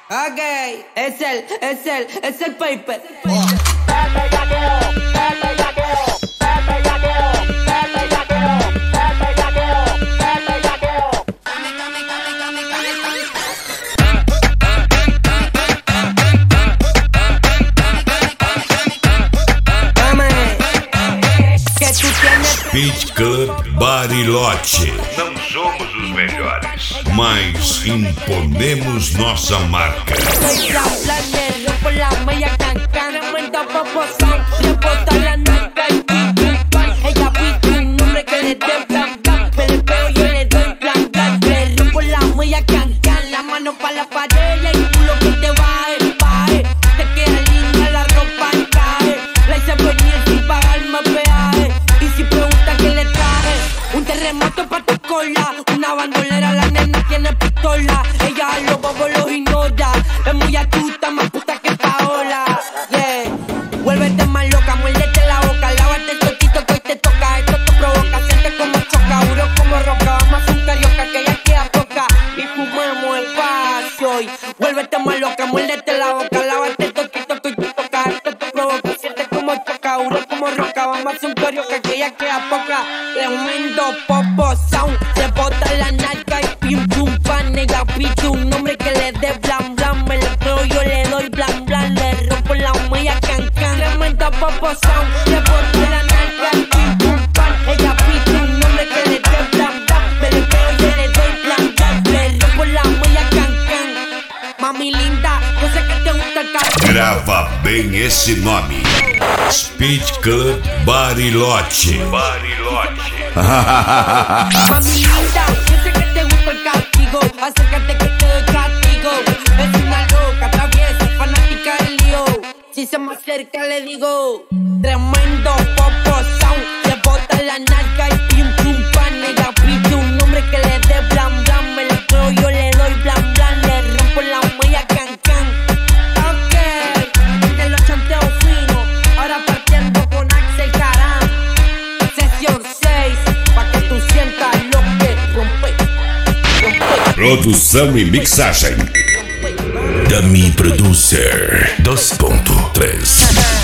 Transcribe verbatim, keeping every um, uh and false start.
Ok, es el, es el, es el paper. Speed Club Bariloche. Não somos os melhores, mas imponemos nossa marca. Una bandolera, la nena tiene pistola. Ella a los bobos los ignora. Es muy astuta, más puta que Paola. Yeah. Vuélvete más loca, muérdete la boca. Lávate el toquito que hoy te toca. Esto te provoca, siente como choca. Duro como roca, vamos a hacer un carioca que ya queda poca. Y fumemos espacio. Y vuélvete más loca, muérdete la boca. Lávate el toquito que hoy te toca. Esto te provoca, siente como choca. Duro como roca, vamos a hacer un carioca que ya queda poca. Tremendo popo sound. Se bota la narca y pim pum pan. Ella pide un nombre que le dé blan blan. Me lo creo, yo le doy blan blan. Le rompo la huella can can. Tremendo popo sound. Se bota la narca y pim pum pan. Ella pide un nombre que le dé blan blan. Me lo creo, yo le doy blan blan. Le rompo la huella can can. Mami linda, yo sé que te gusta el café. Grava bem esse nome: Speed Club Bariloche. Bariloche. Mami linda, yo sé que te gusta el castigo. Acércate que te doy castigo. Es una loca, traviesa, fanática del lío. Si se me acerca le digo: tremendo popo sound. Se bota la narca y pim pum pan. Ella pide un nombre que le dé blan blan. Me lo creo, yo le doy blan blan. Le rompo la huella can can. Ok, de los chanteos finos. Ahora partiendo con Axel Caram. Sesión seis, pa' que tú sientas lo que rompe, rompe. Produção e mixagem Dummy Producer dois ponto três.